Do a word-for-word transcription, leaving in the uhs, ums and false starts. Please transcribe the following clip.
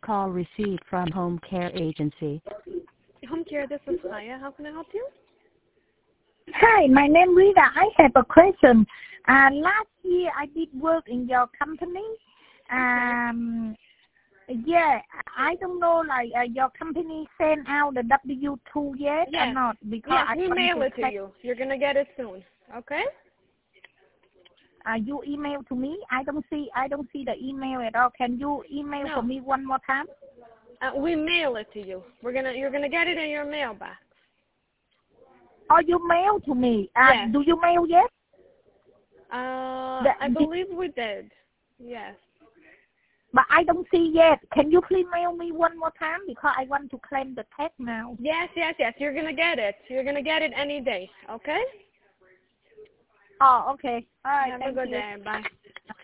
call received from Home Care Agency. Home Care, this is Maya. How can I help you? Hi, my name is Rita. I have a question. Uh, last year I did work in your company. Um, yeah, I don't know, like uh, your company sent out the W two yet yes. or not? Because yes, I we want mail to it to check. you. You're gonna get it soon. Okay? Uh, you email to me. I don't see. I don't see the email at all. Can you email No. for me one more time? Uh, we mail it to you. We're gonna. You're gonna get it in your mailbox. Or you mail to me? Uh, Yes. Do you mail yet? Uh, The, I believe we did. Yes. But I don't see yet. Can you please mail me one more time because I want to claim the tax now? Yes, yes, yes. You're gonna get it. You're gonna get it any day. Okay? Oh, okay. All right. Have Thank a good you. day. Bye.